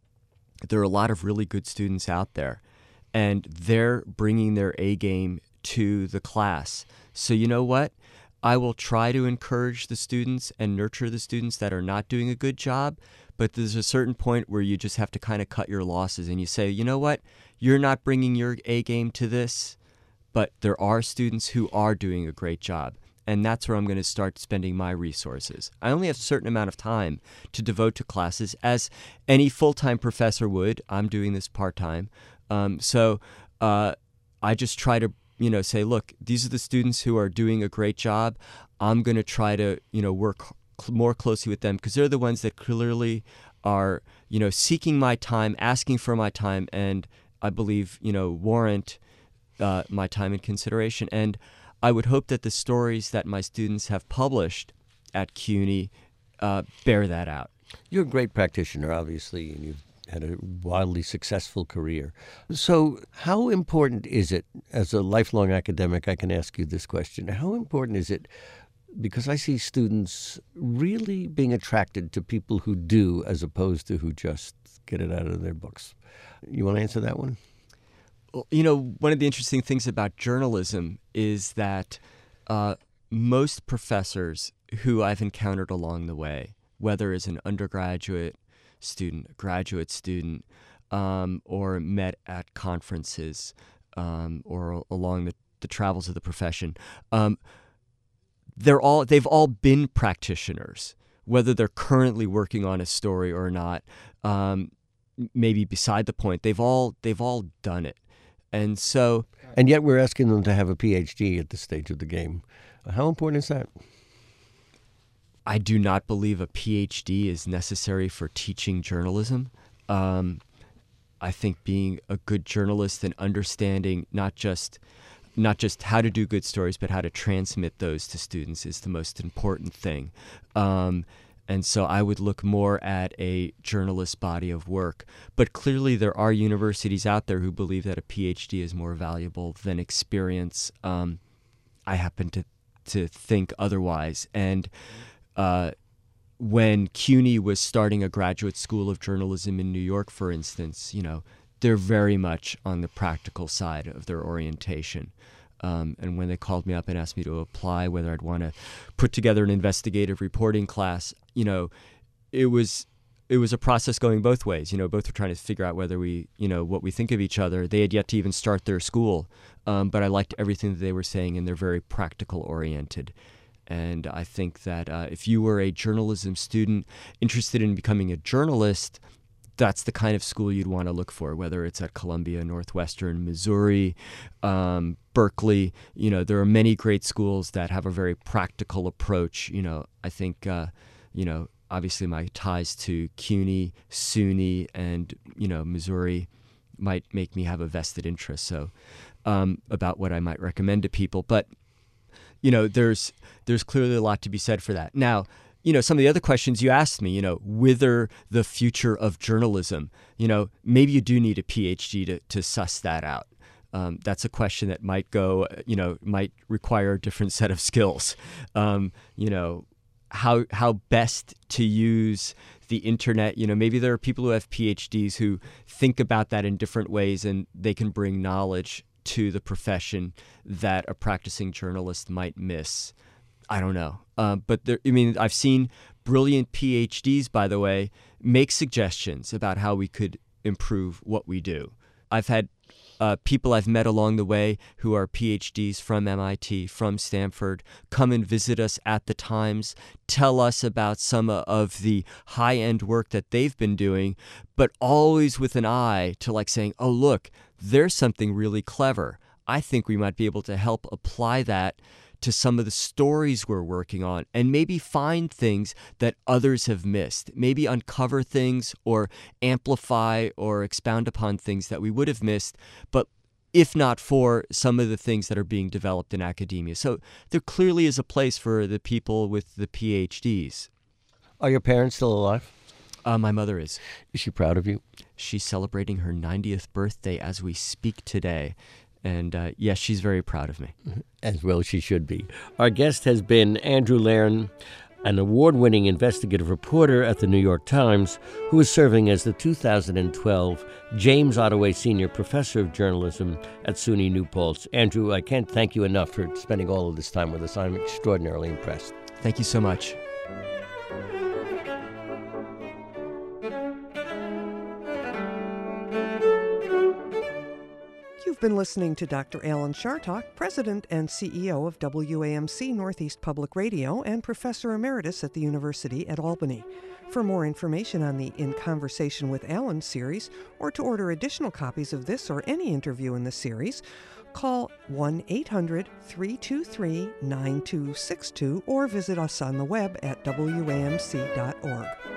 there are a lot of really good students out there, and they're bringing their A game to the class. So you know what? I will try to encourage the students and nurture the students that are not doing a good job. But there's a certain point where you just have to kind of cut your losses and you say, you know what, you're not bringing your A game to this, but there are students who are doing a great job. And that's where I'm going to start spending my resources. I only have a certain amount of time to devote to classes, as any full-time professor would. I'm doing this part-time. Um, so uh, I just try to, you know, say, look, these are the students who are doing a great job. I'm going to try to, you know, work more closely with them because they're the ones that clearly are, you know, seeking my time, asking for my time, and I believe, you know, warrant uh, my time and consideration. And I would hope that the stories that my students have published at CUNY uh, bear that out. You're a great practitioner, obviously, and you've had a wildly successful career. So how important is it, as a lifelong academic, I can ask you this question, how important is it, because I see students really being attracted to people who do as opposed to who just get it out of their books? You want to answer that one? Well, you know, one of the interesting things about journalism is that uh, most professors who I've encountered along the way, whether as an undergraduate student, a graduate student, um, or met at conferences um, or along the, the travels of the profession, um, they're all they've all been practitioners, whether they're currently working on a story or not. Um, maybe beside the point, they've all they've all done it, and so and yet we're asking them to have a P H D at this stage of the game. How important is that? I do not believe a P H D is necessary for teaching journalism. Um, I think being a good journalist and understanding not just not just how to do good stories, but how to transmit those to students is the most important thing. Um, and so I would look more at a journalist body of work. But clearly there are universities out there who believe that a P H D is more valuable than experience. Um, I happen to, to think otherwise. And Uh, when CUNY was starting a graduate school of journalism in New York, for instance, you know, they're very much on the practical side of their orientation. Um, and when they called me up and asked me to apply, whether I'd want to put together an investigative reporting class, you know, it was it was a process going both ways. You know, both were trying to figure out whether we, you know, what we think of each other. They had yet to even start their school, um, but I liked everything that they were saying, and they're very practical oriented. And I think that uh, if you were a journalism student interested in becoming a journalist, that's the kind of school you'd want to look for, whether it's at Columbia, Northwestern, Missouri, um, Berkeley. You know, there are many great schools that have a very practical approach. You know, I think, uh, you know, obviously my ties to CUNY, SUNY, and, you know, Missouri might make me have a vested interest so um, about what I might recommend to people. But you know, there's there's clearly a lot to be said for that. Now, you know, some of the other questions you asked me, you know, whether the future of journalism, you know, maybe you do need a P H D to, to suss that out. Um, that's a question that might go, you know, might require a different set of skills. Um, you know, how how best to use the internet. You know, maybe there are people who have P H Ds who think about that in different ways, and they can bring knowledge to the profession that a practicing journalist might miss. I don't know. Uh, but there, I mean, I've seen brilliant P H Ds, by the way, make suggestions about how we could improve what we do. I've had uh, people I've met along the way who are P H Ds from M I T, from Stanford, come and visit us at the Times, tell us about some of the high-end work that they've been doing, but always with an eye to like saying, oh, look, there's something really clever. I think we might be able to help apply that to some of the stories we're working on and maybe find things that others have missed, maybe uncover things or amplify or expound upon things that we would have missed, but if not for some of the things that are being developed in academia. So there clearly is a place for the people with the P H Ds. Are your parents still alive? Uh, my mother is. Is she proud of you? She's celebrating her ninetieth birthday as we speak today. And uh, yes, she's very proud of me. As well she should be. Our guest has been Andrew Lehren, an award-winning investigative reporter at the New York Times, who is serving as the two thousand twelve James Ottaway Senior Professor of Journalism at SUNY New Paltz. Andrew, I can't thank you enough for spending all of this time with us. I'm extraordinarily impressed. Thank you so much. You've been listening to Doctor Alan Chartock, President and C E O of W A M C Northeast Public Radio and Professor Emeritus at the University at Albany. For more information on the In Conversation with Alan series, or to order additional copies of this or any interview in the series, call one eight hundred, three two three, nine two six two or visit us on the web at W A M C dot org.